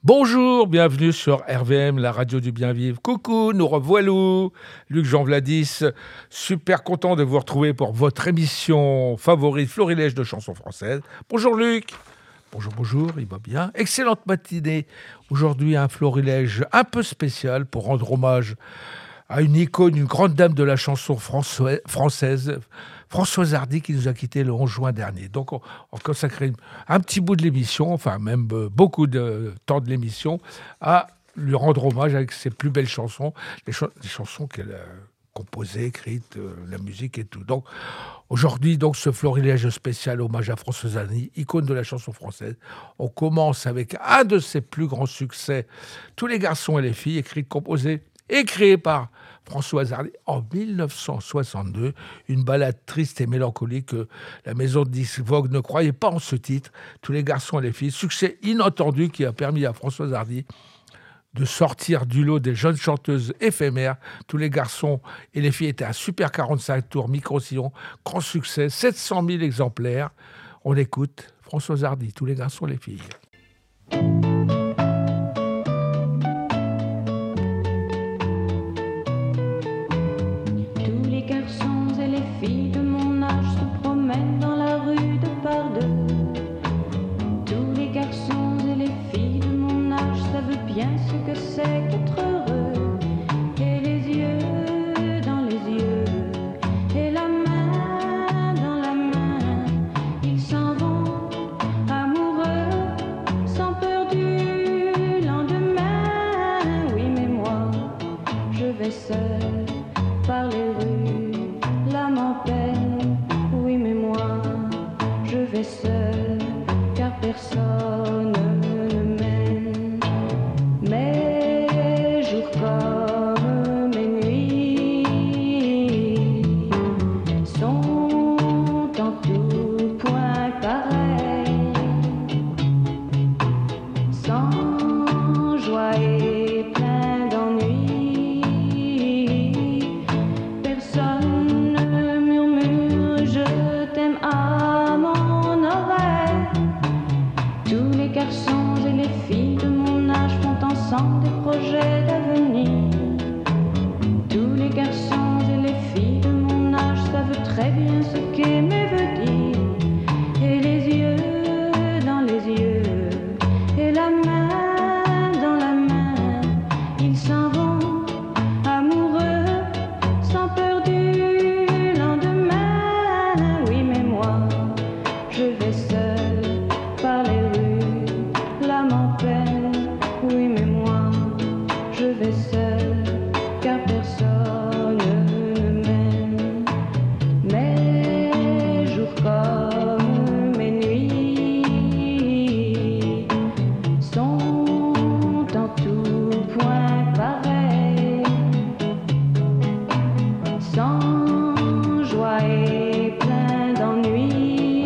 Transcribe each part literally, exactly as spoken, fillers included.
Bonjour, bienvenue sur R V M, la radio du bien vivre. Coucou, nous revoilà, Luc Jean Vladis, super content de vous retrouver pour votre émission favorite, Florilège de chansons françaises. Bonjour Luc. Bonjour, bonjour, il va bien. Excellente matinée. Aujourd'hui, un florilège un peu spécial pour rendre hommage à une icône, une grande dame de la chanson française, Françoise Hardy, qui nous a quittés le onze juin dernier. Donc, on, on consacre un petit bout de l'émission, enfin même beaucoup de temps de l'émission, à lui rendre hommage avec ses plus belles chansons, les, ch- les chansons qu'elle a composées, écrites, euh, la musique et tout. Donc, aujourd'hui, donc, ce florilège spécial hommage à Françoise Hardy, icône de la chanson française. On commence avec un de ses plus grands succès, Tous les garçons et les filles, écrit, composé et créé par Françoise Hardy en dix-neuf cent soixante-deux, une ballade triste et mélancolique que la maison de disques Vogue ne croyait pas en ce titre, Tous les garçons et les filles, succès inattendu qui a permis à Françoise Hardy de sortir du lot des jeunes chanteuses éphémères. Tous les garçons et les filles étaient un super quarante-cinq tours micro-sillon, grand succès, sept cent mille exemplaires. On écoute Françoise Hardy, Tous les garçons et les filles. Bien ce que c'est qu'être heureux, et les yeux dans les yeux, et la main dans la main, ils s'en vont amoureux, sans peur du lendemain. Oui, mais moi, je vais seul par les rues, l'âme en peine. Oui, mais moi, je vais seul, car personne des projets d'avenir. Tous les garçons et les filles de mon âge savent très bien ce qu'aimer veut dire. Et les yeux dans les yeux, et la main dans la main, ils s'en vont amoureux, sans peur du lendemain. Oui, mais moi, je vais seul par les rues, l'âme en peine. Oui, mais moi, je vais seul, car personne ne m'aime. Mes jours comme mes nuits sont en tout point pareils, sans joie et plein d'ennui.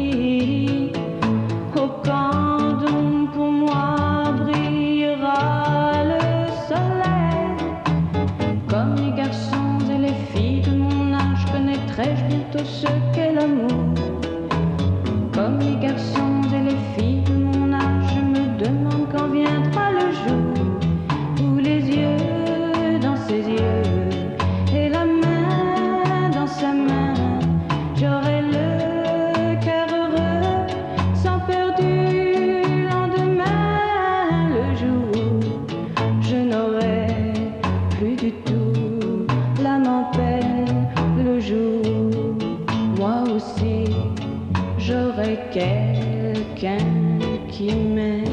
Au camp donc pour moi brillera le soleil. Comme les garçons et les filles de mon âge, connaîtrai-je bientôt ce qu'est l'amour. Comme les garçons et les filles de mon âge, je me demande quand viendra le jour où les yeux dans ses yeux et la main dans sa main, j'aurai le cœur heureux, sans peur du lendemain. Le jour où je n'aurai plus du tout l'âme en peine. Le jour où moi aussi j'aurai quelqu'un qui m'aime.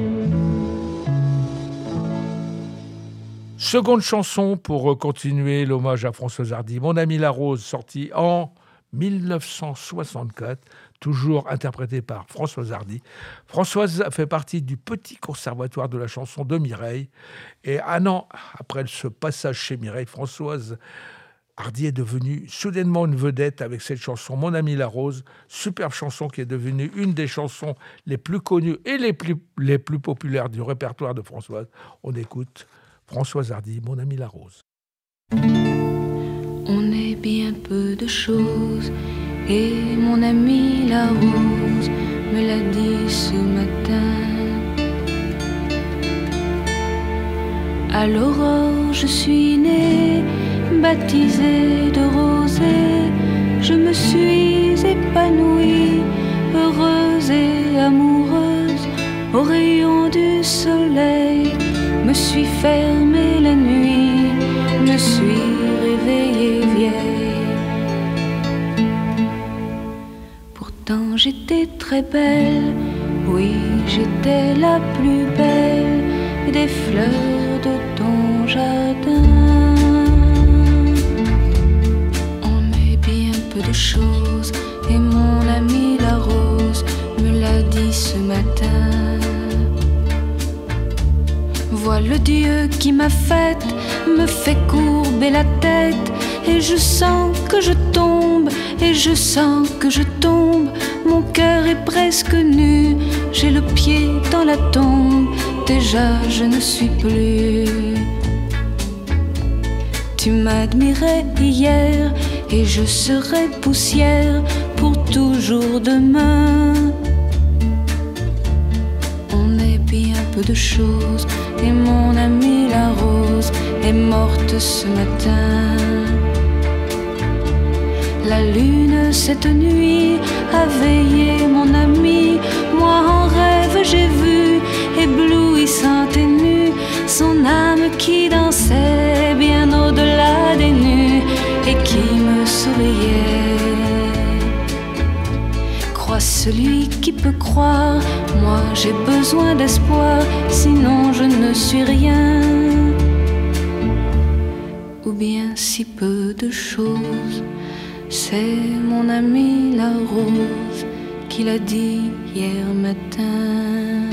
Seconde chanson pour continuer l'hommage à Françoise Hardy, Mon ami la rose, sorti en dix-neuf cent soixante-quatre, toujours interprétée par Françoise Hardy. Françoise fait partie du petit conservatoire de la chanson de Mireille. Et un an après ce passage chez Mireille, Françoise Hardy est devenue soudainement une vedette avec cette chanson Mon ami la rose, superbe chanson qui est devenue une des chansons les plus connues et les plus, les plus populaires du répertoire de Françoise. On écoute Françoise Hardy, Mon ami la rose. On est bien peu de choses, et mon ami la rose me l'a dit ce matin. À l'aurore, je suis née, baptisée de rosée. Je me suis épanouie, heureuse et amoureuse. Au rayon du soleil, me suis fermée la nuit, me suis réveillée vieille. Pourtant j'étais très belle, oui j'étais la plus belle des fleurs de ton jardin. On met bien peu de choses et mon amie la rose me l'a dit ce matin. Vois le Dieu qui m'a faite, me fait courber la tête. Et je sens que je tombe, et je sens que je tombe. Mon cœur est presque nu, j'ai le pied dans la tombe. Déjà je ne suis plus. Tu m'admirais hier, et je serai poussière pour toujours demain. On est bien peu de choses, et mon amie la rose est morte ce matin. La lune cette nuit a veillé mon ami. Moi en rêve j'ai vu, éblouissante et nue, son âme qui dansait bien au-delà des nues et qui me souriait. Crois celui qui peut croire, moi j'ai besoin d'espoir, sinon je ne suis rien. Ou bien si peu de choses. C'est mon ami la rose qui l'a dit hier matin.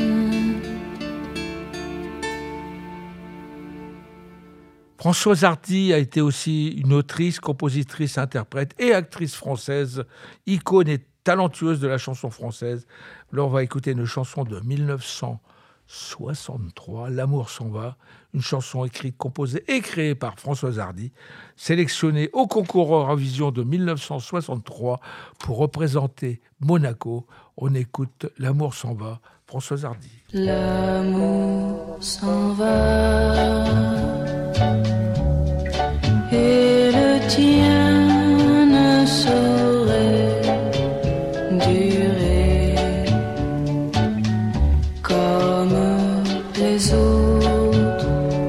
Françoise Hardy a été aussi une autrice, compositrice, interprète et actrice française, icône et talentueuse de la chanson française. Là, on va écouter une chanson de mille neuf cent soixante-trois, L'amour s'en va, une chanson écrite, composée et créée par Françoise Hardy, sélectionnée au concours Eurovision de mille neuf cent soixante-trois pour représenter Monaco. On écoute L'amour s'en va, Françoise Hardy. L'amour s'en va et le tien ne saurait durer comme les autres.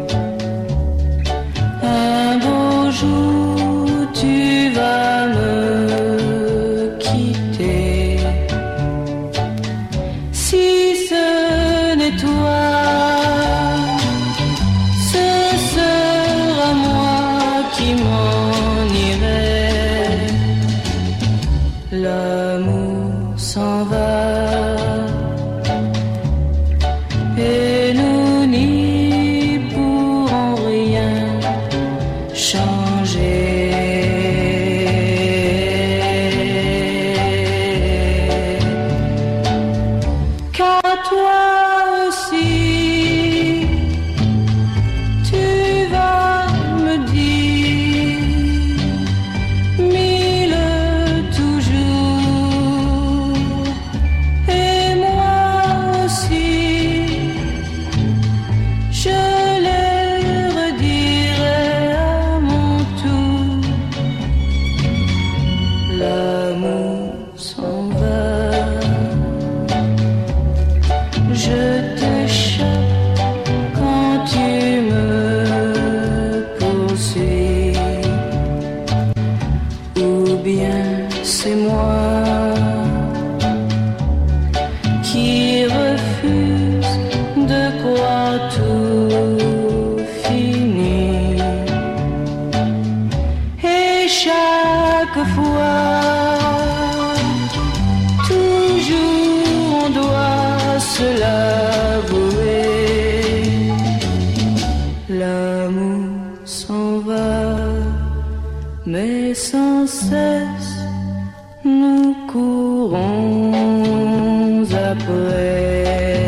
Un beau jour tu vas me quitter. Si ce n'est toi, ce sera moi qui m'en irai. L'amour s'en va et nous n'y pourrons rien changer. Car toi aussi, tu vas me dire mille toujours, et moi aussi, je les redirai à mon tour. L'amour s'en va, je te chope quand tu me poursuis, ou bien c'est moi qui refuse de croire tout fini. Et chaque fois, toujours on doit se l'avouer. L'amour s'en va, mais sans cesse nous courons après.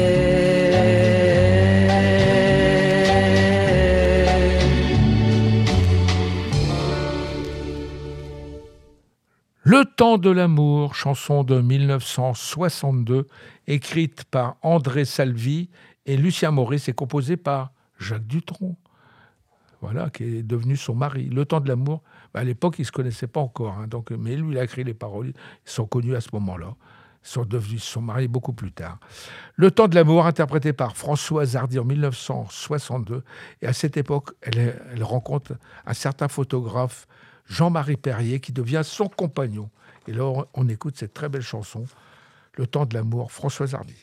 Le temps de l'amour, chanson de mille neuf cent soixante-deux, écrite par André Salvi et Lucien Maurice et composée par Jacques Dutronc. voilà, qui est devenu son mari. Le temps de l'amour, bah, à l'époque, ils ne se connaissaient pas encore, hein, donc, mais lui, il a écrit les paroles, ils sont connus à ce moment-là. Ils sont devenus son mari beaucoup plus tard. Le temps de l'amour, interprété par Françoise Hardy en mille neuf cent soixante-deux, et à cette époque, elle, elle rencontre un certain photographe, Jean-Marie Perrier, qui devient son compagnon. Et là, on écoute cette très belle chanson, Le temps de l'amour, Françoise Hardy.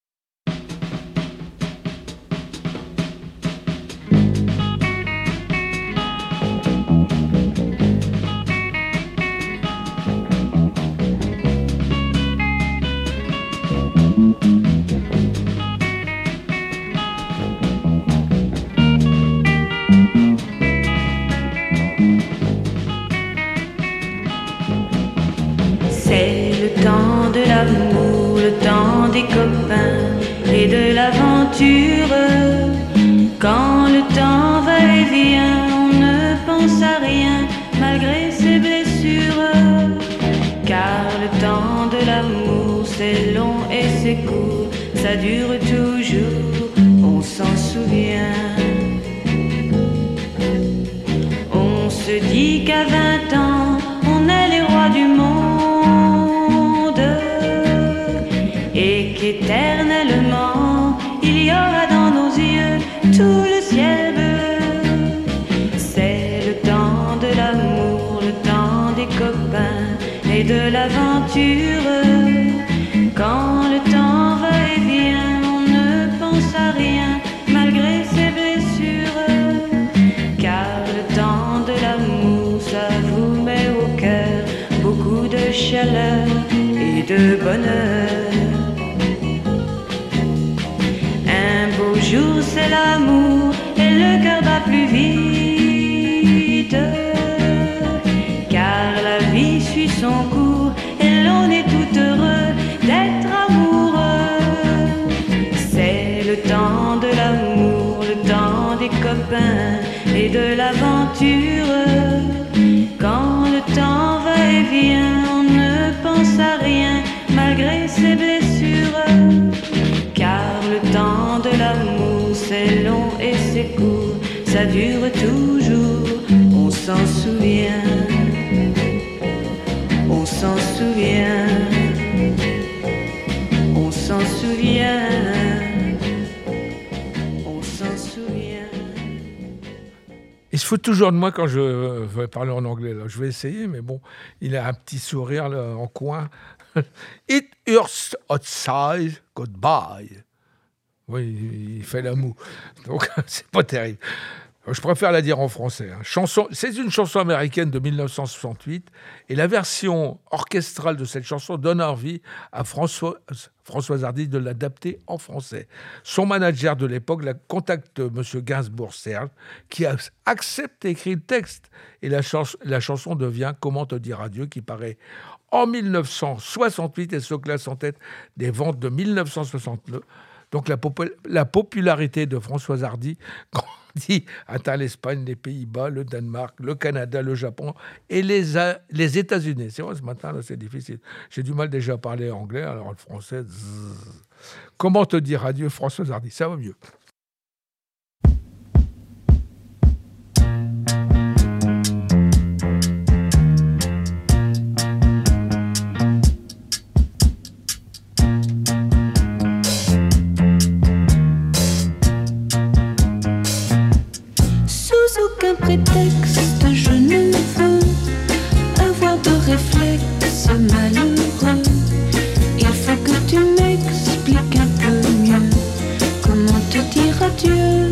L'amour, le temps des copains et de l'aventure. Quand le temps va et vient, on ne pense à rien malgré ses blessures. Car le temps de l'amour, c'est long et c'est court, ça dure toujours, on s'en souvient. On se dit qu'à vingt ans, on est les rois du monde. Et qu'éternellement il y aura dans nos yeux tout le ciel bleu. C'est le temps de l'amour, le temps des copains et de l'aventure. Quand le temps va et vient, on ne pense à rien malgré ses blessures. Car le temps de l'amour, ça vous met au cœur beaucoup de chaleur et de bonheur. Un jour c'est l'amour et le cœur bat plus vite, car la vie suit son cours et l'on est tout heureux d'être amoureux. C'est le temps de l'amour, le temps des copains et de l'aventure. Quand le temps va et vient, on ne pense à rien malgré ses blessures. Car le temps de l'amour, c'est long et c'est court, ça dure toujours, on s'en souvient, on s'en souvient, on s'en souvient, on s'en souvient. Il se fout toujours de moi quand je vais parler en anglais, là. Je vais essayer, mais bon, il a un petit sourire là, en coin. It hurts outside, goodbye. Oui, il fait la moue. Donc, c'est pas terrible. Je préfère la dire en français. Hein. Chanson, c'est une chanson américaine de mille neuf cent soixante-huit et la version orchestrale de cette chanson donne envie à François, Françoise Hardy de l'adapter en français. Son manager de l'époque la contacte M. Gainsbourg-Serge qui a accepté d'écrire le texte et la, chans- la chanson devient « Comment te dire adieu » qui paraît en mille neuf cent soixante-huit et se classe en tête des ventes de mille neuf cent soixante-neuf. Donc la, popul- la popularité de Françoise Hardy grandit, atteint l'Espagne, les Pays-Bas, le Danemark, le Canada, le Japon et les, a- les États-Unis. C'est vrai, ce matin, là, c'est difficile. J'ai du mal déjà à parler anglais, alors le français... Zzz. Comment te dire adieu, Françoise Hardy? Ça va mieux. Prétexte, je ne veux avoir de réflexe malheureux. Il faut que tu m'expliques un peu mieux comment te dire adieu.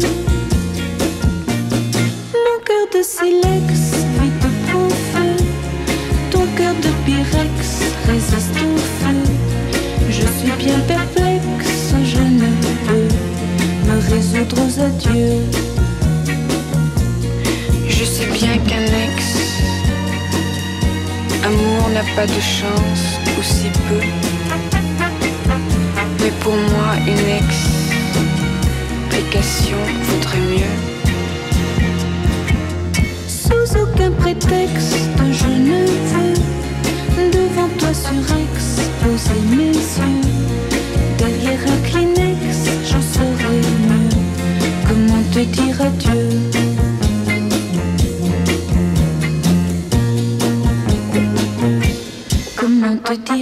Mon cœur de silex vite prend feu, ton cœur de pyrex résiste au feu. Je suis bien perplexe, je ne peux me résoudre aux adieux. Je sais bien qu'un ex, amour n'a pas de chance, ou si peu. Mais pour moi, une explication vaudrait mieux. Sous aucun prétexte, je ne veux devant toi surex poser mes yeux. Derrière un Kleenex, j'en saurai mieux comment te dire adieu.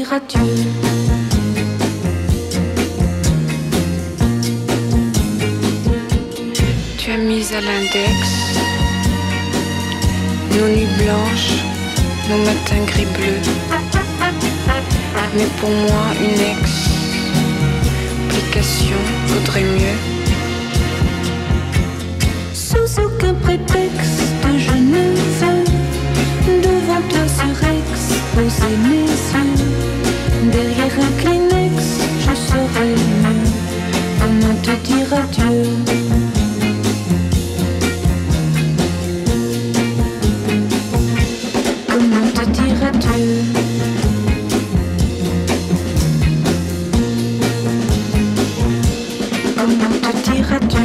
dire adieu. Tu as mis à l'index nos nuits blanches, nos matins gris-bleus. Mais pour moi, une explication vaudrait mieux. Sous aucun prétexte, je ne veux devant toi surexposer mes yeux. Derrière un Kleenex, je saurais mieux comment te dire adieu. Comment te dire adieu. Comment te dire adieu.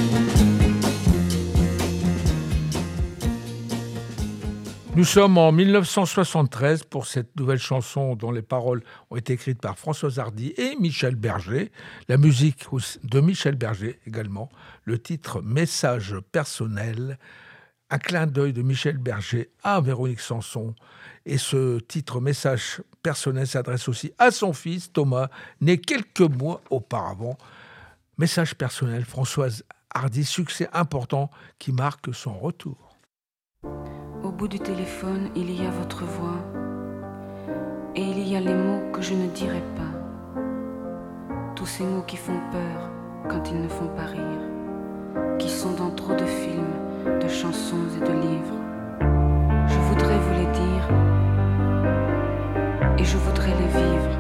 Nous sommes en mille neuf cent soixante-treize pour cette nouvelle chanson dont les paroles ont été écrites par Françoise Hardy et Michel Berger. La musique de Michel Berger également. Le titre « Message personnel ». Un clin d'œil de Michel Berger à Véronique Sanson. Et ce titre « Message personnel » s'adresse aussi à son fils Thomas, né quelques mois auparavant. Message personnel, Françoise Hardy, succès important qui marque son retour. Au bout du téléphone, il y a votre voix. Et il y a les mots que je ne dirai pas. Tous ces mots qui font peur quand ils ne font pas rire. Qui sont dans trop de films, de chansons et de livres. Je voudrais vous les dire. Et je voudrais les vivre.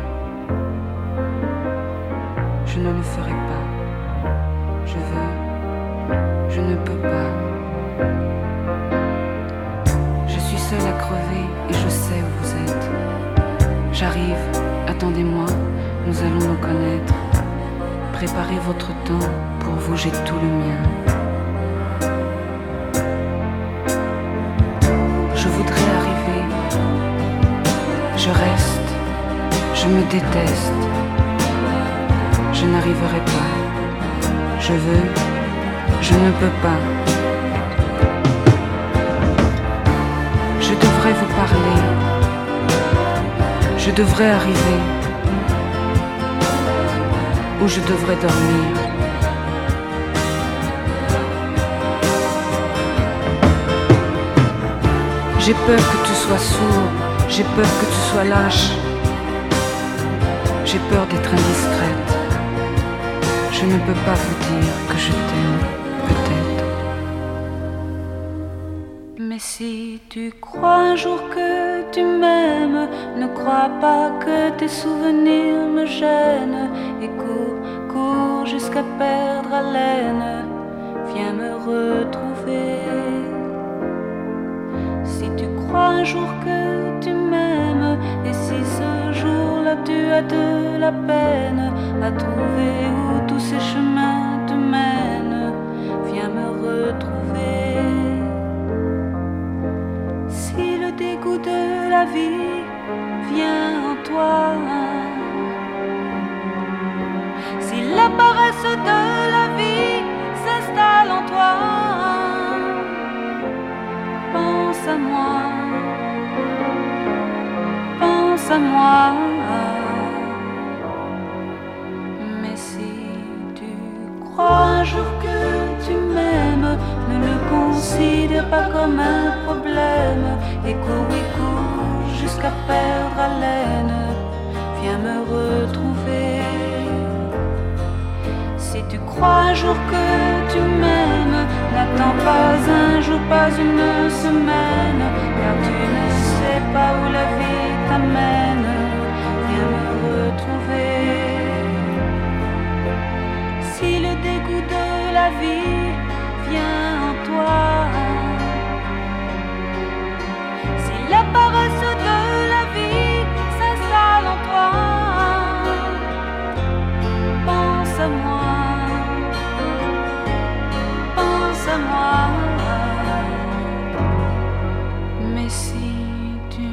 Je ne le ferai pas. Je veux. Je ne peux pas. Seule à crever et je sais où vous êtes. J'arrive, attendez-moi, nous allons nous connaître. Préparez votre temps, pour vous j'ai tout le mien. Je voudrais arriver, je reste, je me déteste. Je n'arriverai pas, je veux, je ne peux pas. Je devrais vous parler, je devrais arriver, ou je devrais dormir. J'ai peur que tu sois sourd, j'ai peur que tu sois lâche, j'ai peur d'être indiscrète. Je ne peux pas vous dire que je t'aime, peut-être. Mais si tu crois un jour que tu m'aimes, ne crois pas que tes souvenirs me gênent. Et cours, cours jusqu'à perdre haleine, viens me retrouver. Si tu crois un jour que tu m'aimes, et si ce jour-là tu as de la peine à trouver où tous ces chemins te mènent, viens me retrouver. Si le dégoût de la vie vient en toi, si la paresse de la vie s'installe en toi, pense à moi, pense à moi. Mais si tu crois un jour que tu m'aimes, ne le considère pas comme un problème. Et cours, et cours jusqu'à perdre haleine, viens me retrouver. Si tu crois un jour que tu m'aimes, n'attends pas un jour, pas une semaine, car tu ne sais pas où la vie t'amène, viens me retrouver. Si le dégoût de la vie vient en toi, si la paresse de la vie s'installe en toi, pense à moi, pense à moi. Mais si tu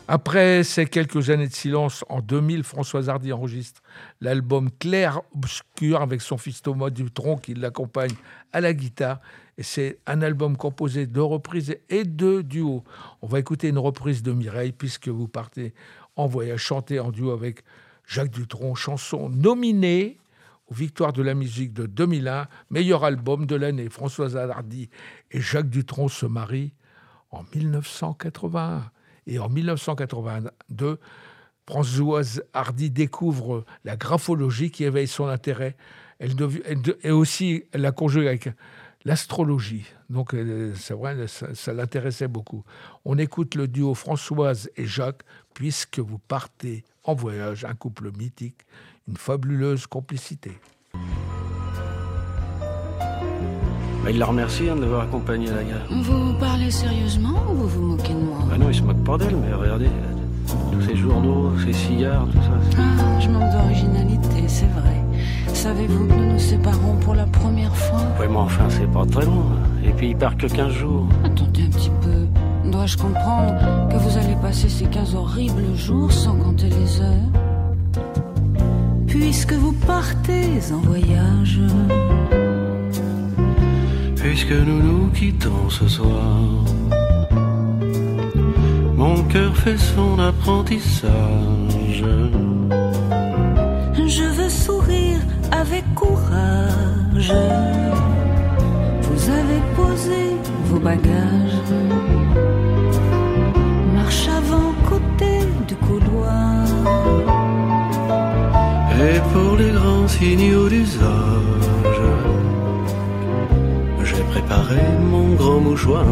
Après ces quelques années de silence, en deux mille, Françoise Hardy enregistre l'album Clair Obscur avec son fils Thomas Dutronc qui l'accompagne à la guitare. Et c'est un album composé de reprises et de duos. On va écouter une reprise de Mireille, puisque vous partez en voyage, chanter en duo avec Jacques Dutronc, chanson nominée aux Victoires de la musique de deux mille un, meilleur album de l'année. Françoise Hardy et Jacques Dutronc se marient en dix-neuf cent quatre-vingt-un. Et en dix-neuf cent quatre-vingt-deux, Françoise Hardy découvre la graphologie qui éveille son intérêt. Elle dev... elle de... Et aussi, elle la conjugue avec l'astrologie. Donc, c'est vrai, ça, ça l'intéressait beaucoup. On écoute le duo Françoise et Jacques, puisque vous partez en voyage, un couple mythique, une fabuleuse complicité. Bah, il la remercie hein, de l'avoir accompagné à la gare. Vous parlez sérieusement ou vous vous moquez de moi? Bah non, il se moque pas d'elle, mais regardez, tous ces journaux, ces cigares, tout ça. C'est... Ah, je manque d'originalité, c'est vrai. Savez-vous que nous nous séparons pour la première fois? Oui, mais enfin, c'est pas très loin. Et puis, il part que quinze jours. Attendez un petit peu. Dois-je comprendre que vous allez passer ces quinze horribles jours sans compter les heures? Puisque vous partez en voyage. Puisque nous nous quittons ce soir, mon cœur fait son apprentissage. Je veux sourire avec courage. Vous avez posé vos bagages. Marche avant côté du couloir. Et pour les grands signaux d'usage, j'ai préparé mon grand mouchoir.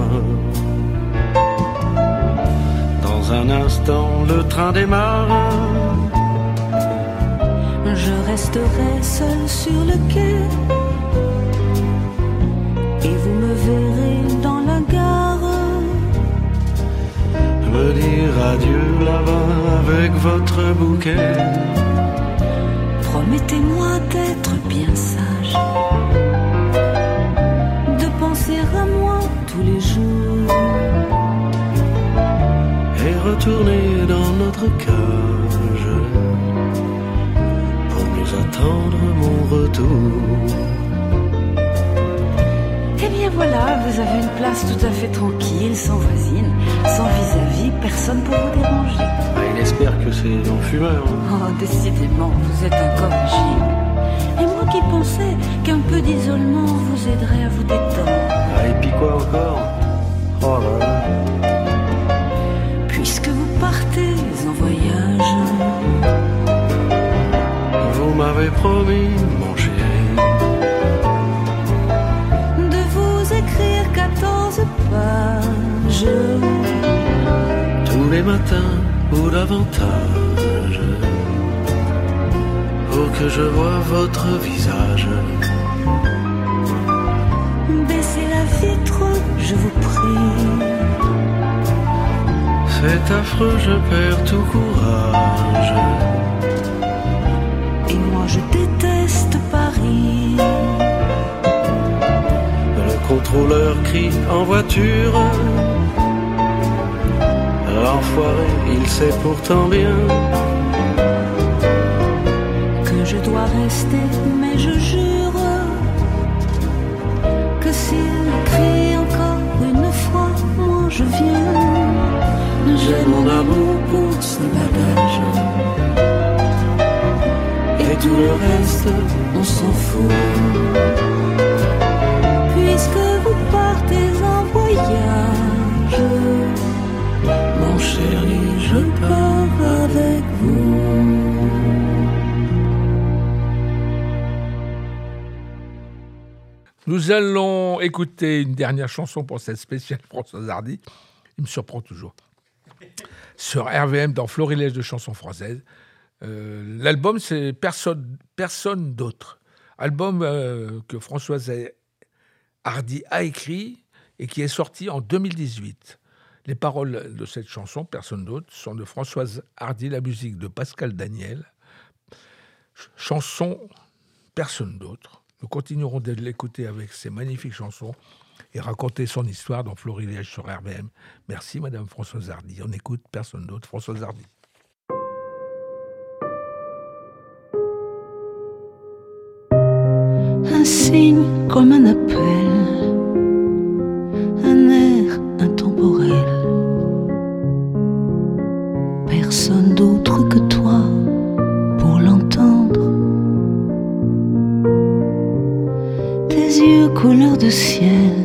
Dans un instant, le train démarre. Je resterai seul sur le quai. Et vous me verrez dans la gare. Me dire adieu là-bas avec votre bouquet. Promettez-moi d'être bien sage. De penser à moi tous les jours. Et retourner dans notre cage. Attendre mon retour. Eh bien voilà, vous avez une place tout à fait tranquille, sans voisine, sans vis-à-vis, personne pour vous déranger. Ah, il espère que c'est dans le fumeur. Hein. Oh, décidément, vous êtes un corrigé. Et moi qui pensais qu'un peu d'isolement vous aiderait à vous détendre. Ah, et puis quoi encore? Oh là là. Puisque vous partez en voyage. Vous m'avez promis, mon chéri, de vous écrire quatorze pages tous les matins ou davantage, pour que je voie votre visage. Baissez la vitre, je vous prie. C'est affreux, je perds tout courage. Et moi je déteste Paris. Le contrôleur crie en voiture. L'enfoiré, il sait pourtant bien que je dois rester, mais je jure que s'il crie encore une fois, moi je viens. J'ai mon amour pour ce bagage. Et tout le reste, on s'en fout. Puisque vous partez en voyage, mon chéri, je pars avec vous. Nous allons écouter une dernière chanson pour cette spéciale Françoise Hardy. Il me surprend toujours. Sur R V M dans Florilège de chansons françaises. Euh, l'album, c'est Personne, personne d'autre. Album euh, que Françoise Hardy a écrit et qui est sorti en deux mille dix-huit. Les paroles de cette chanson, Personne d'autre, sont de Françoise Hardy, la musique de Pascal Daniel. Chanson Personne d'autre. Nous continuerons de l'écouter avec ces magnifiques chansons. et raconter son histoire dans Florilège sur R V M. Merci Madame Françoise Hardy. On écoute personne d'autre, Françoise Hardy. Un signe comme un appel, un air intemporel. Personne d'autre que toi pour l'entendre. Tes yeux couleur de ciel,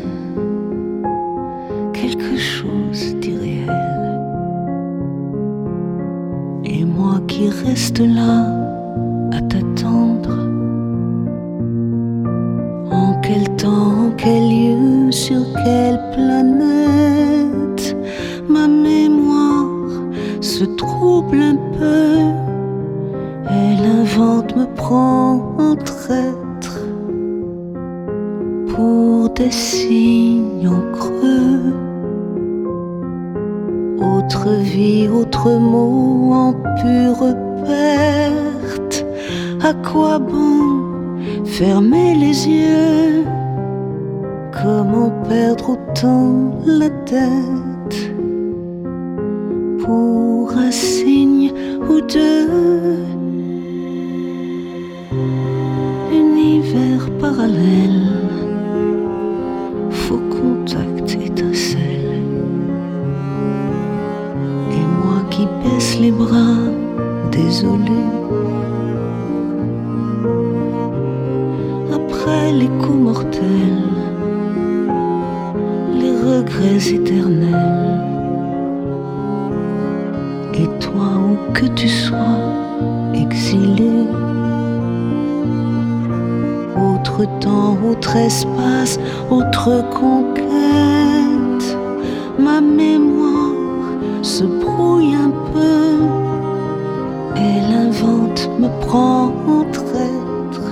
quelque chose d'irréel. Et moi qui reste là à t'attendre. En quel temps, en quel lieu, sur quelle planète ma mémoire se trouble un peu. Elle invente, me prend en traître pour des signes en creux. Autre vie, autre mot en pure perte. À quoi bon fermer les yeux? Comment perdre autant la tête pour un signe ou deux? Univers parallèle, faux contact, étincelle. Et moi qui baisse les bras, désolé. Après les coups mortels, les regrets éternels. Et toi, où que tu sois, exilé. Autre temps, autre espace, autre conquête. Ma mémoire se brouille un peu. Elle invente, me prend en traître.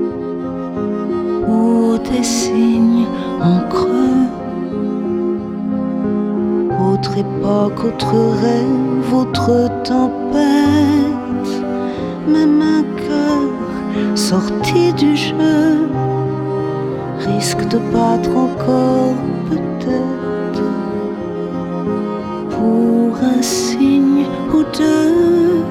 Ou des signes en creux. Autre époque, autre rêve, autre tempête. Même un cœur sorti du jeu risque de battre encore peut-être pour un signe ou deux.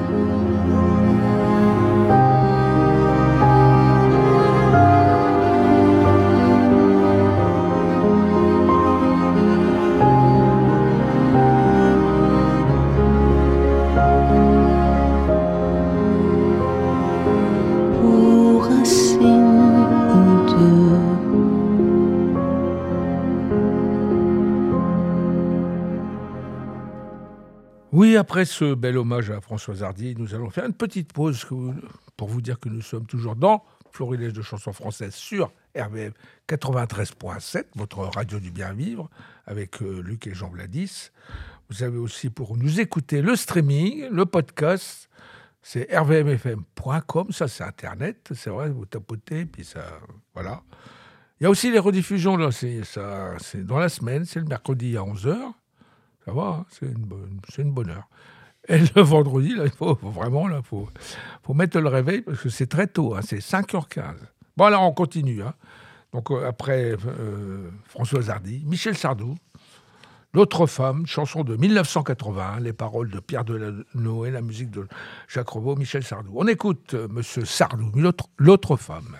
Oui, après ce bel hommage à Françoise Hardy, nous allons faire une petite pause pour vous dire que nous sommes toujours dans Florilège de chansons françaises sur R V M quatre-vingt-treize virgule sept, votre radio du bien vivre, avec euh, Luc et Jean Vladis. Vous avez aussi pour nous écouter le streaming, le podcast, c'est r v m f m point com, ça c'est Internet, c'est vrai, vous tapotez, puis ça, voilà. Il y a aussi les rediffusions, là, c'est, ça, c'est dans la semaine, c'est le mercredi à onze heures. Ça va, hein, c'est, une bonne, c'est une bonne heure. Et le vendredi, là, il faut, faut vraiment là, faut, faut mettre le réveil parce que c'est très tôt, hein, c'est cinq heures quinze. Bon, alors on continue. Hein. Donc euh, après euh, Françoise Hardy, Michel Sardou, L'autre femme, chanson de mille neuf cent quatre-vingt, les paroles de Pierre Delanoë, la musique de Jacques Revaux, Michel Sardou. On écoute euh, Monsieur Sardou, l'autre, l'autre femme.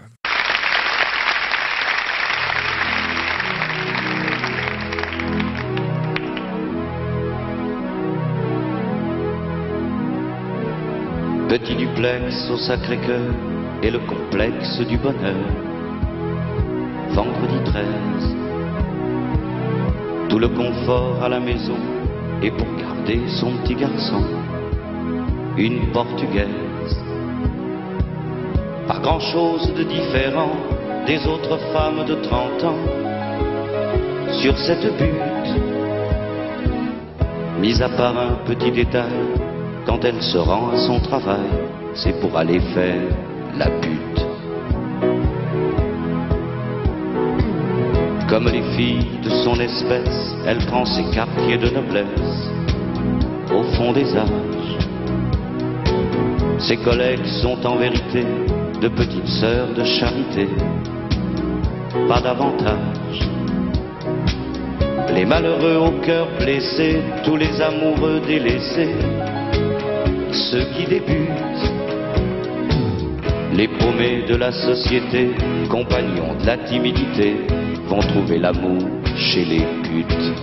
Petit duplex au Sacré-Cœur et le complexe du bonheur. Vendredi treize, tout le confort à la maison et pour garder son petit garçon, une portugaise. Pas grand-chose de différent des autres femmes de trente ans sur cette butte, mis à part un petit détail. Quand elle se rend à son travail, c'est pour aller faire la pute. Comme les filles de son espèce, elle prend ses quartiers de noblesse au fond des âges. Ses collègues sont en vérité de petites sœurs de charité, pas davantage. les malheureux au cœur blessé, tous les amoureux délaissés, ceux qui débutent, les paumés de la société, compagnons de la timidité, vont trouver l'amour chez les putes.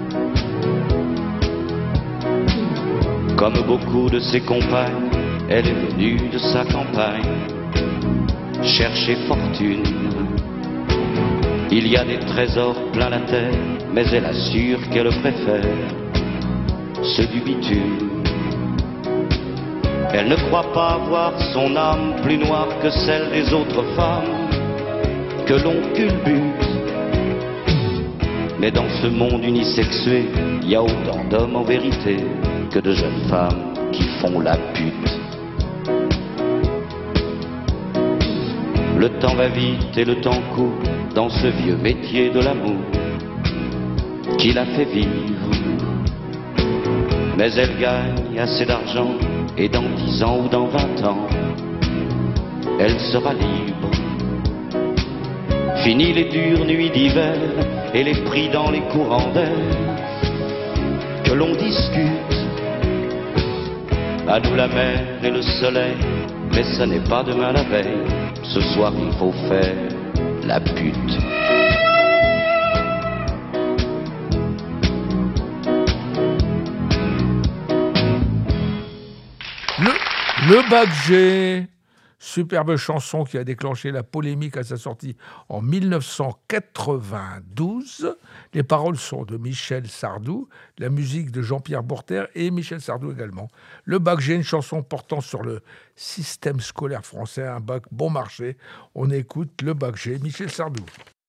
Comme beaucoup de ses compagnes, elle est venue de sa campagne chercher fortune. Il y a des trésors plein la terre, mais elle assure qu'elle préfère ceux du bitume. Elle ne croit pas voir son âme plus noire que celle des autres femmes que l'on culbute. Mais dans ce monde unisexué, il y a autant d'hommes en vérité que de jeunes femmes qui font la pute. Le temps va vite et le temps court dans ce vieux métier de l'amour qui la fait vivre. Mais elle gagne assez d'argent et dans dix ans ou dans vingt ans, elle sera libre. Fini les dures nuits d'hiver et les prix dans les courants d'air que l'on discute. À nous la mer et le soleil, mais ce n'est pas demain la veille. Ce soir il faut faire la pute. Le, le Bac G, superbe chanson qui a déclenché la polémique à sa sortie en mille neuf cent quatre-vingt-douze. Les paroles sont de Michel Sardou, la musique de Jean-Pierre Bourter et Michel Sardou également. Le Bac G, une chanson portant sur le système scolaire français, un bac bon marché. On écoute le Bac G, Michel Sardou.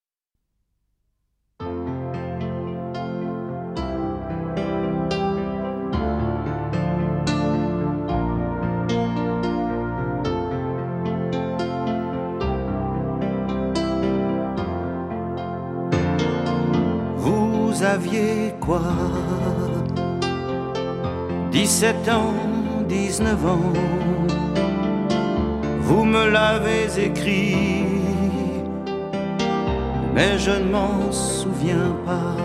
Vous aviez quoi? dix-sept ans, dix-neuf ans. Vous me l'avez écrit, mais je ne m'en souviens pas.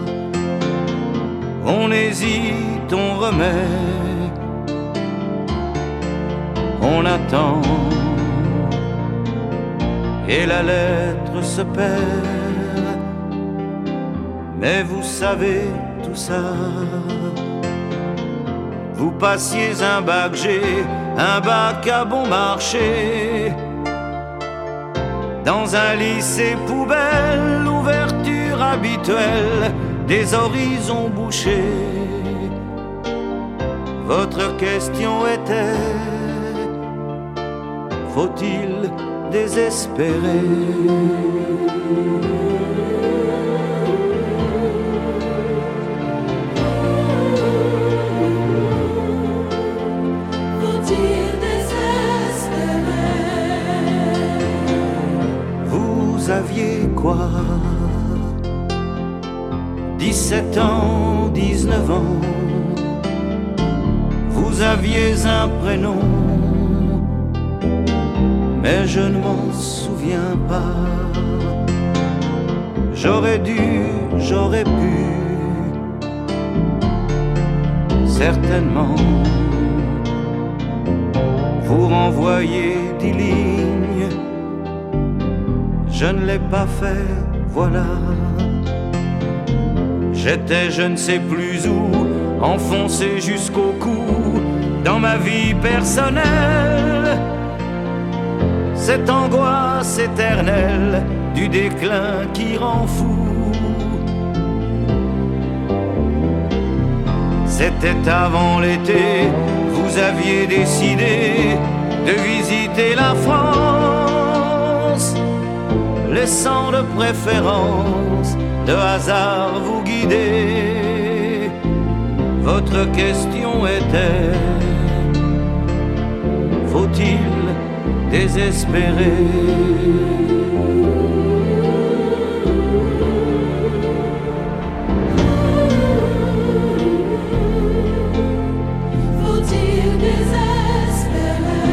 On hésite, on remet, on attend, et la lettre se perd. Mais vous savez tout ça. Vous passiez un bac G, un bac à bon marché. Dans un lycée poubelle, l'ouverture habituelle des horizons bouchés. Votre question était: faut-il désespérer? Vous aviez quoi? dix-sept ans, dix-neuf ans. Vous aviez un prénom, mais je ne m'en souviens pas. J'aurais dû, j'aurais pu, certainement, vous renvoyer des lignes. Je ne l'ai pas fait, voilà. J'étais je ne sais plus où, enfoncé jusqu'au cou dans ma vie personnelle. Cette angoisse éternelle du déclin qui rend fou. C'était avant l'été, vous aviez décidé de visiter la France, laissant de préférence de hasard vous guider. Votre question était: faut-il désespérer? Faut-il désespérer?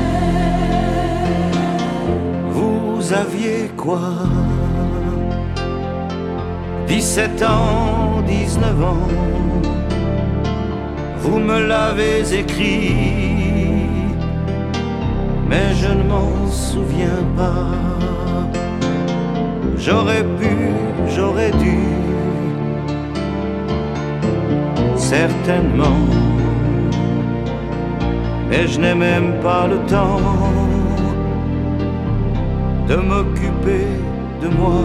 Vous aviez quoi? dix-sept ans, dix-neuf ans. Vous me l'avez écrit, mais je ne m'en souviens pas. J'aurais pu, j'aurais dû, certainement, mais je n'ai même pas le temps de m'occuper de moi.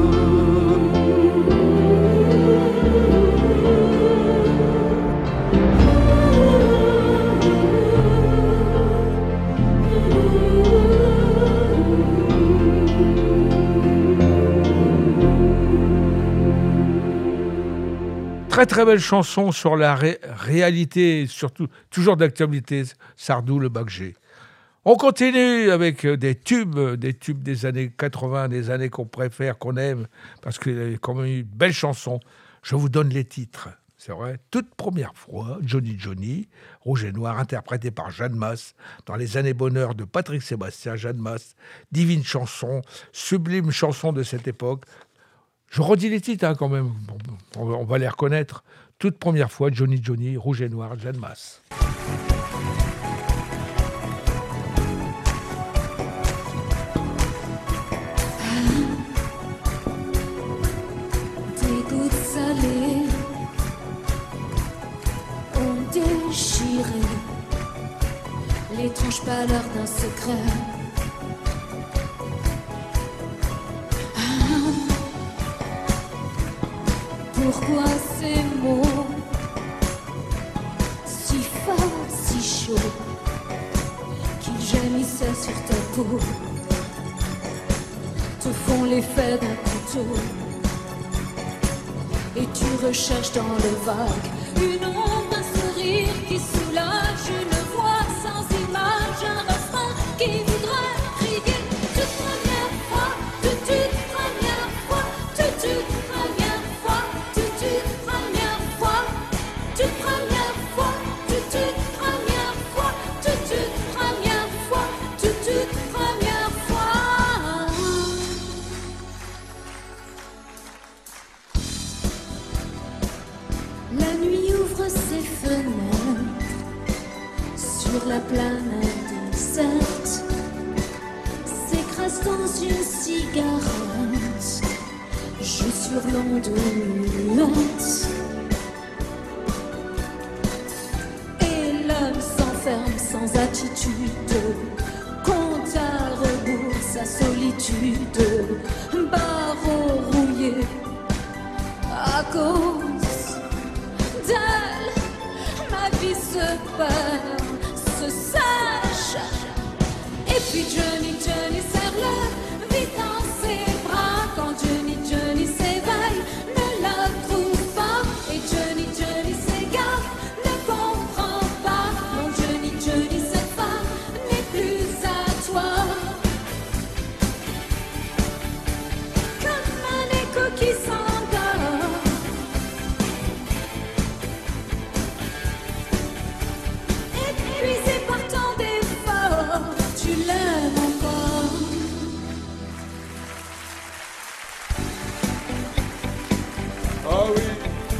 Très très belle chanson sur la ré- réalité, surtout toujours d'actualité, Sardou, le bac G. On continue avec des tubes, des tubes des années quatre-vingts, des années qu'on préfère, qu'on aime, parce qu'il y a quand même eu de belles chansons. Je vous donne les titres, c'est vrai. Toute première fois, Johnny Johnny, Rouge et Noir, interprété par Jeanne Masse, dans les années bonheur de Patrick Sébastien, Jeanne Masse, divine chanson, sublime chanson de cette époque. Je redis les titres hein, quand même, bon, on va les reconnaître. Toute première fois, Johnny Johnny, Rouge et Noir, Jeanne Masse. Des gouttes salées ont déchiré l'étrange pâleur d'un secret. Pourquoi ces mots si forts, si chauds, qui gémissaient sur ta peau, te font l'effet d'un couteau, et tu recherches dans le vague une ombre, un sourire qui soulage, une voix sans image, un refrain qui voudrait crier toute première fois, toute toute première fois, toute toute première fois. Toute toute première fois, toute première fois, toute toute première fois, toute toute première fois, toute toute première fois. La nuit ouvre ses fenêtres sur la planète déserte, s'écrase dans une cigarette, joue sur l'onde muette. Et l'homme s'enferme sans attitude, compte à rebours sa solitude, barreau rouillé à cause d'elle. Ma vie se perd, se sèche. Et puis Johnny, Johnny serre-le vite dans ses bras. Quand Johnny, Johnny s'éveille, ne la trouve pas. Et Johnny, Johnny s'égare, ne comprend pas. Non, Johnny, Johnny, cette femme n'est plus à toi. Comme un écho qui s'endort, épuisé par tant d'efforts, tu l'aimes encore. Ah oui.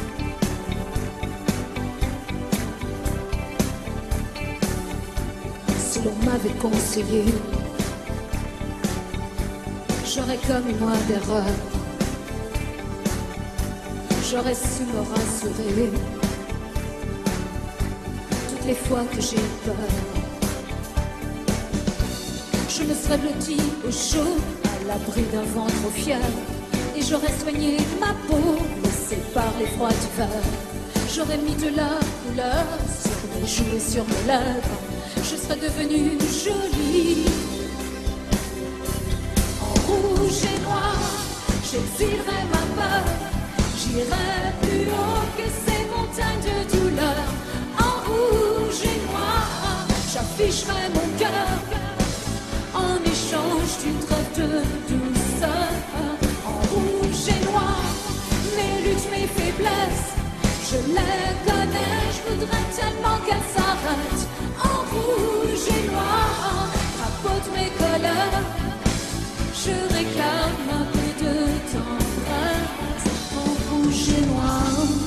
Si l'on m'avait conseillé, j'aurais commis moins d'erreurs. J'aurais su me rassurer toutes les fois que j'ai eu peur. Je me serais blottie au chaud, à l'abri d'un vent trop fier, et j'aurais soigné ma peau, laissée par les froids d'hiver. J'aurais mis de la couleur sur mes joues et sur mes lèvres. Je serais devenue jolie. En rouge et noir, j'exilerais ma peur. J'irais plus haut que ces montagnes de douleur. En rouge et noir, j'afficherai mon cœur en échange d'une trêve de douceur. En rouge et noir, mes luttes, mes faiblesses, je les connais, je voudrais tellement qu'elles s'arrêtent. En rouge et noir, rapote mes colères, je réclame un peu de tendresse. En rouge et noir.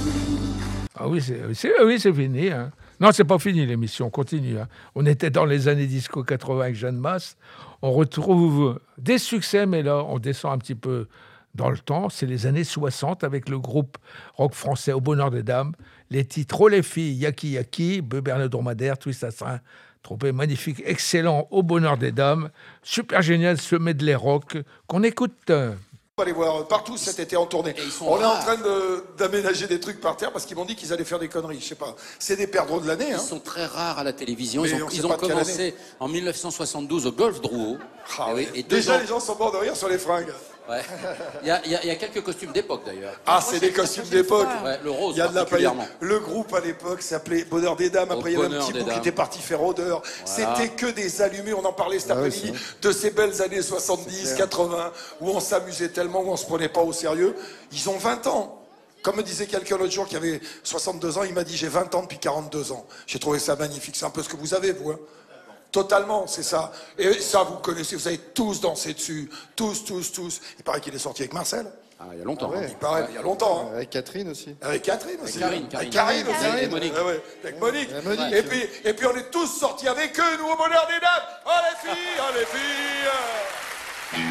Ah oui, c'est, c'est, oui, c'est fini. Hein. Non, c'est pas fini l'émission, on continue. Hein. On était dans les années disco quatre-vingts avec Jeanne Masse. On retrouve des succès, mais là, on descend un petit peu dans le temps. C'est les années soixante avec le groupe rock français Au Bonheur des Dames. Les titres Oh les filles, Yaki Yaki, Beuberne Dromadaire, Twist à Train. Trompé magnifique, excellent, Au Bonheur des Dames. Super génial ce medley rock qu'on écoute. On va aller voir partout cet été en tournée. On rares. est en train de, d'aménager des trucs par terre parce qu'ils m'ont dit qu'ils allaient faire des conneries. Je sais pas. C'est des perdreaux de l'année. Hein. Ils sont très rares à la télévision. Ils ont, ils ont commencé en mille neuf cent soixante-douze au Golf Drouot. Ah, et oui. et Déjà, ans... les gens sont morts de rire sur les fringues. Ouais. Il, y a, il, y a, il y a quelques costumes d'époque d'ailleurs. Ah, c'est des costumes d'époque. Ouais, le rose, il y a de la paillette. Le groupe à l'époque s'appelait Bonheur des Dames. Après, il y avait un petit bout qui était parti faire odeur. Voilà. C'était que des allumés. On en parlait cet ah après-midi ouais, de ces belles années soixante-dix, quatre-vingts où on s'amusait tellement, où on se prenait pas au sérieux. Ils ont vingt ans. Comme me disait quelqu'un l'autre jour qui avait soixante-deux ans, il m'a dit j'ai vingt ans depuis quarante-deux ans. J'ai trouvé ça magnifique. C'est un peu ce que vous avez, vous. Hein. Totalement, c'est ça. Et ça, vous connaissez, vous avez tous dansé dessus. Tous, tous, tous. Il paraît qu'il est sorti avec Marcel. Ah, il y a longtemps. Ah ouais. Il paraît, il y a longtemps. Hein. Avec Catherine aussi. Avec Catherine aussi. Avec Karine, Karine. Avec Karine aussi. Karine. Avec Monique. Ah ouais. Avec Monique. Et, Monique. Et, puis, et puis on est tous sortis avec eux, nous, au Bonheur des Dames. Oh les filles, oh les filles.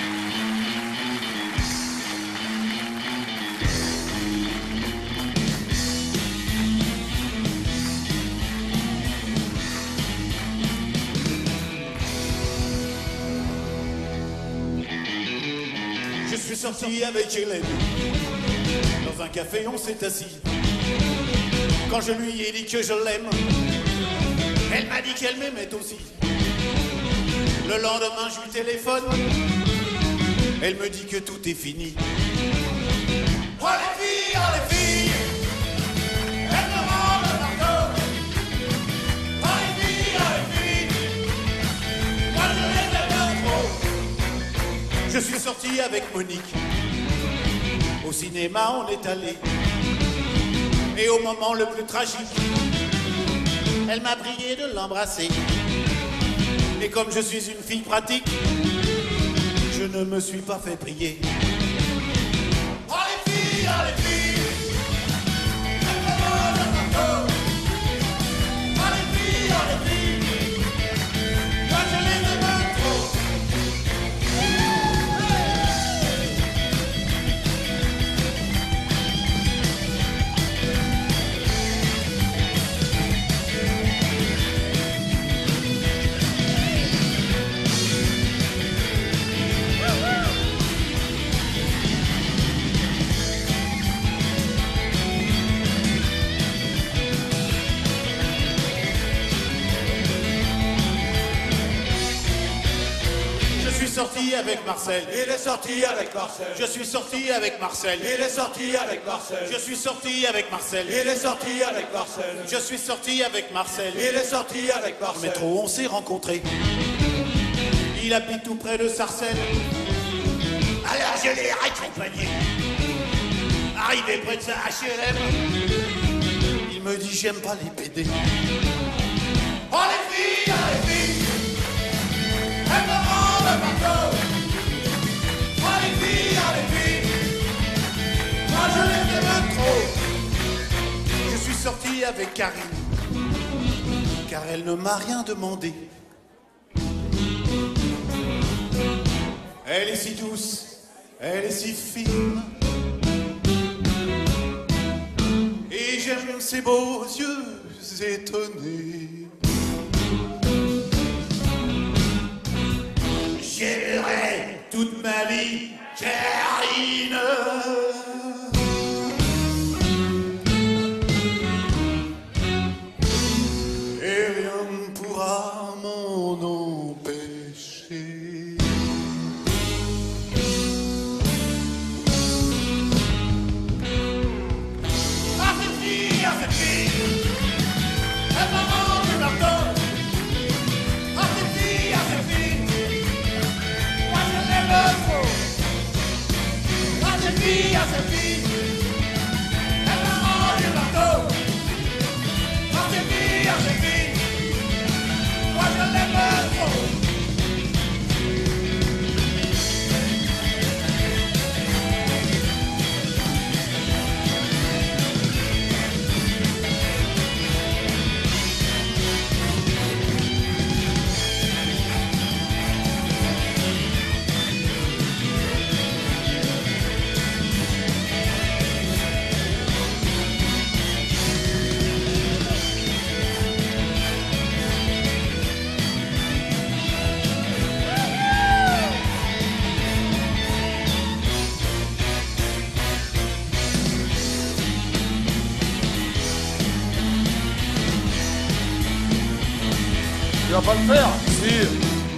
Je suis sorti avec Hélène. Dans un café, on s'est assis. Quand je lui ai dit que je l'aime, elle m'a dit qu'elle m'aimait aussi. Le lendemain, je lui téléphone. Elle me dit que tout est fini. Oh les filles, oh les filles, elle me rend le marteau. Oh les filles, oh les filles, moi je les aime trop. Je suis sorti avec Monique. Au cinéma, on est allé. Et au moment le plus tragique, elle m'a prié de l'embrasser. Et comme je suis une fille pratique, je ne me suis pas fait prier. Oh les filles, oh les filles, elles me rendent le marteau. Oh les filles, oh les filles, moi je les aime trop. Sorti avec Marcel. Il est sorti avec Marcel. Je suis sorti avec Marcel. Il est sorti avec Marcel. Je suis sorti avec Marcel. Il est sorti avec Marcel. Je suis sorti avec Marcel. Il est sorti avec Marcel. Au métro, on s'est rencontrés. Il habite tout près de Sarcelles. Alors je l'ai raccompagné. Arrivé près de sa H L M, il me dit j'aime pas les P D. Oh les filles, oh les filles, elles me rendent le marteau. Oh les filles, oh les filles, moi je les aime trop. Je suis sorti avec Karine, car elle ne m'a rien demandé. Elle est si douce, elle est si fine, et j'aime ses beaux yeux étonnés. J'aimerai toute ma vie Karine. Et rien ne pourra m'en empêcher. Ah cette fille, ah cette fille, elle m'a rendu marteau. Ah cette fille, ah cette fille, moi je l'aime trop. Ah cette fille, ah cette fille, elle m'a rendu marteau. Ah cette fille, ah cette fille, moi je l'aime trop. Tu vas pas le faire? Si.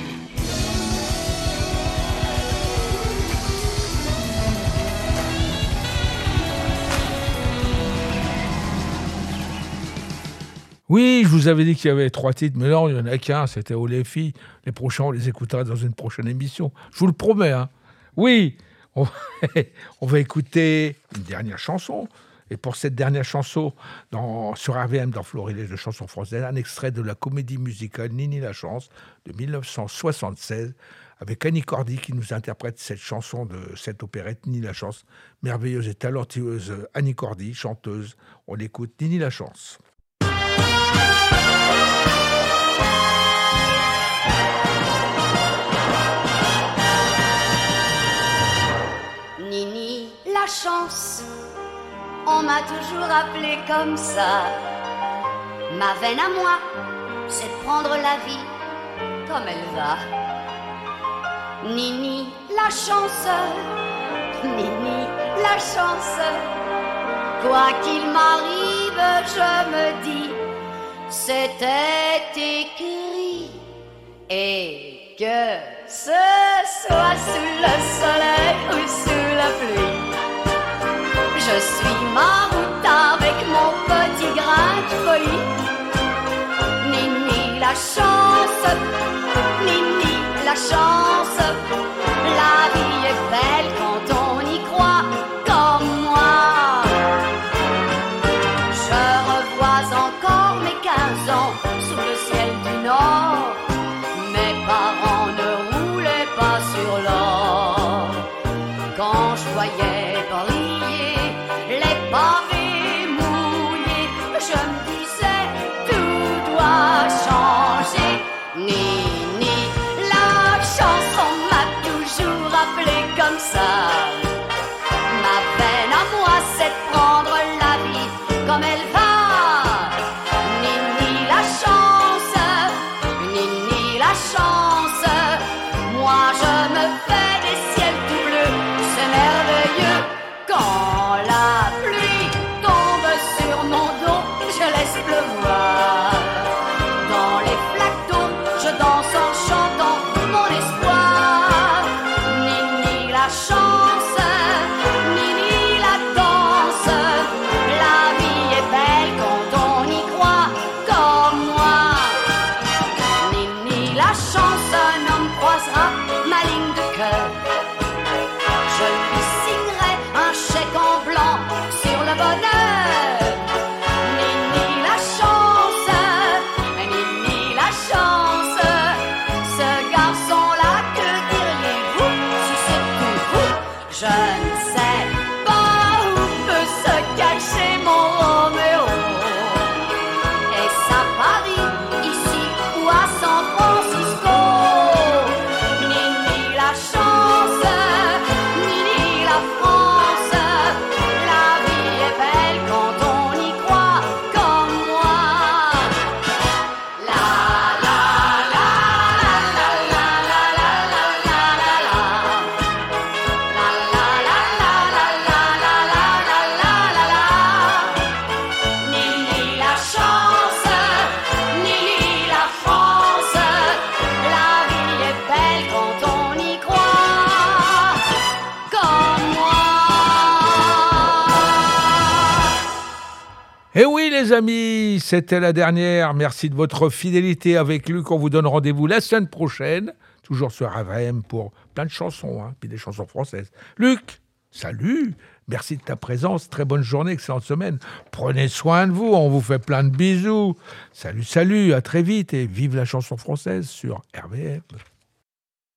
Oui, je vous avais dit qu'il y avait trois titres, mais non, il n'y en a qu'un, c'était Oh les filles. Les prochains, on les écoutera dans une prochaine émission. Je vous le promets. Hein. Oui, on va, on va écouter une dernière chanson. Et pour cette dernière chanson, dans, sur R V M, dans Florilège de chansons françaises, un extrait de la comédie musicale Nini la chance de dix-neuf cent soixante-seize, avec Annie Cordy qui nous interprète cette chanson de cette opérette Nini la chance. Merveilleuse et talentueuse Annie Cordy, chanteuse. On l'écoute, Nini la chance. Nini la chance, on m'a toujours appelé comme ça. Ma veine à moi, c'est de prendre la vie comme elle va. Nini la chance, Nini la chance, quoi qu'il m'arrive, je me dis, c'était écrit. Et que ce soit sous le soleil ou sous la pluie, je suis ma route avec mon petit grain de folie. Nini la chance, Nini la chance, la vie est belle quand on y croit comme moi. Je revois encore mes quinze ans sous le ciel du Nord. Mes parents ne roulaient pas sur l'or. Quand je voyais briller les pavés mouillés, je me disais tout doit changer. Nini la chance, on m'a toujours appelé comme ça. Ma peine à moi, c'est de prendre la vie comme elle va. Nini la chance, Nini la chance, moi je me fais des ciels tout bleus, c'est merveilleux. Quand la pluie tombe sur mon dos, je laisse pleuvoir. Dans les flaques d'eau, je danse en chantant mon espoir. Nini la chance, Nini la danse, la vie est belle quand on y croit comme moi. Nini la chance, un homme croisera ma ligne de cœur. Je lui signerai un chèque en blanc sur le bonheur. Nini la chance, Nini la chance, ce garçon-là, que diriez-vous si c'est tout vous? Je ne sais pas où peut se cacher mon Roméo. Est-ce à Paris, ici ou à San Francisco? Nini la chance, Nini la France, la vie est belle quand on y croit comme moi. La la la la la la la la la la la la la la la la la. Nini la chance, Nini la France, la vie est belle quand on y croit comme moi. Et oui les amis, c'était la dernière. Merci de votre fidélité avec Luc. On vous donne rendez-vous la semaine prochaine, toujours sur R V M pour plein de chansons, hein, puis des chansons françaises. Luc, salut, merci de ta présence, très bonne journée, excellente semaine. Prenez soin de vous, on vous fait plein de bisous. Salut, salut, à très vite et vive la chanson française sur R V M.